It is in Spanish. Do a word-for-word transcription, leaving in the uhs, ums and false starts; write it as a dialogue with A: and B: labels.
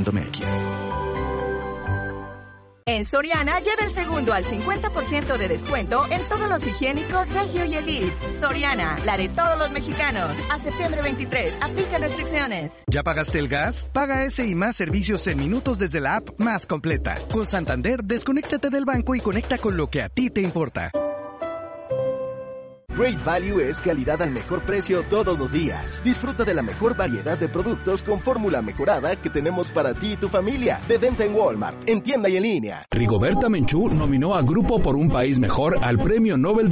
A: punto m x.
B: En Soriana, lleva el segundo al cincuenta por ciento de descuento en todos los higiénicos Regio y Elite. Soriana, la de todos los mexicanos. A septiembre veintitrés, aplica restricciones.
C: ¿Ya pagaste el gas? Paga ese y más servicios en minutos desde la app más completa. Con Santander, desconéctate del banco y conecta con lo que a ti te importa.
D: Great Value es calidad al mejor precio todos los días. Disfruta de la mejor variedad de productos con fórmula mejorada que tenemos para ti y tu familia. De venta en Walmart, en tienda y en línea.
E: Rigoberta Menchú nominó a Grupo por un País Mejor al Premio Nobel de